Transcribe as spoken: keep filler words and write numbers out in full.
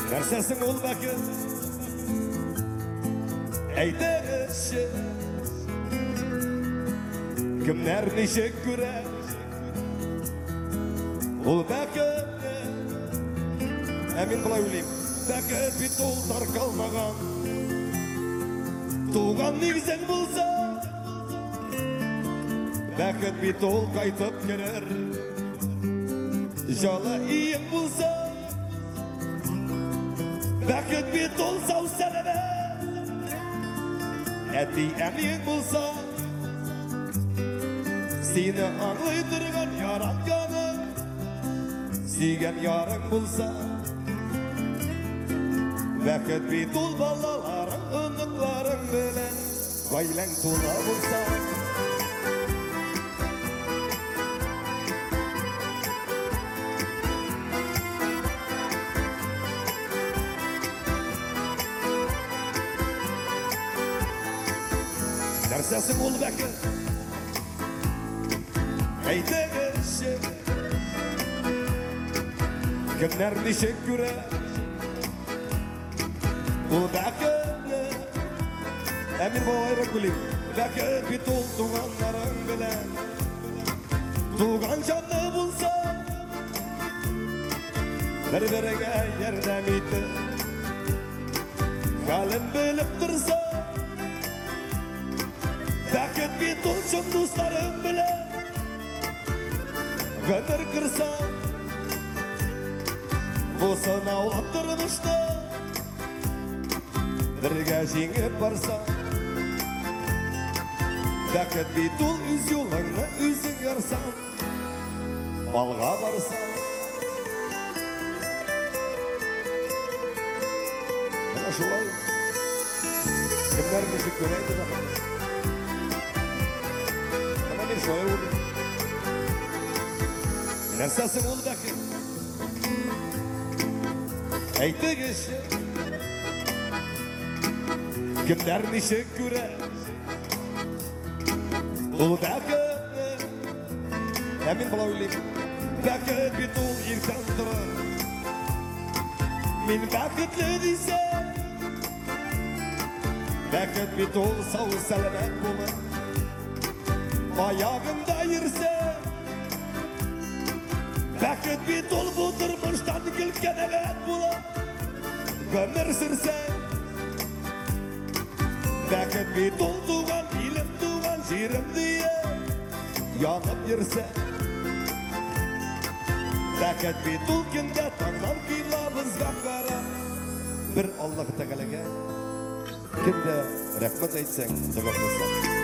Нәрсәсің ул бәкет? Әйдәгезче, кемнәр ничек күрә ул бәкетне? Ә мин болай уйлыйм, бәкет бит ул таркалмаган. Туган нигезең булса, бәкет бит ул кайтып керер. Жалы иең булса, бәкет бит ул сау сәләмә. Әти әмиң булса, сине аңлый торган яратканың, сөйгән ярың булса, бәкет бит ул балаларың, оныкларың белән гаиләң тула булса. Нәрсәсең ул бәкет? Әйдәгезче, кемнәр ничек күрә ул бәкетне? Ә мин болайрак уйлыйм, бәкет бит ул туганнарың белән туган җанлы булса, бер-берегә ярдәм итеп, хәлен белеп торса, бәкет бит ул чын дусларың белән гомер кырса, бу сынаулы тормышта бергә җиңеп барса, бәкет бит ул үз юлыңны үзең ярсаң, алга барсаң. Менә шулай. Кемнәр ничек күрә иде бәкет? Нәрсәсең ул бәкет? Әйтегезче, кемнәр ничек күрә ул бәкетне? Ә мин болай уйлыйм, бәкет бит ул иртән торыр. Мин бәкетле дисәм, бәкет бит ул сау сәламәт булыр. Аягында йөрсә, бәкет бит ул бу тормыштан көлкәнәгәт була. Гомер сөрсә, бәкет бит ул туган илем, туган җирем дия янып йөрсә, бәкет бит ул көндә таңнан кыйлабызга кара. Бер Аллаһ Тәгаләгә кемдә рәхмәт әйтсәң, дога кылсаң.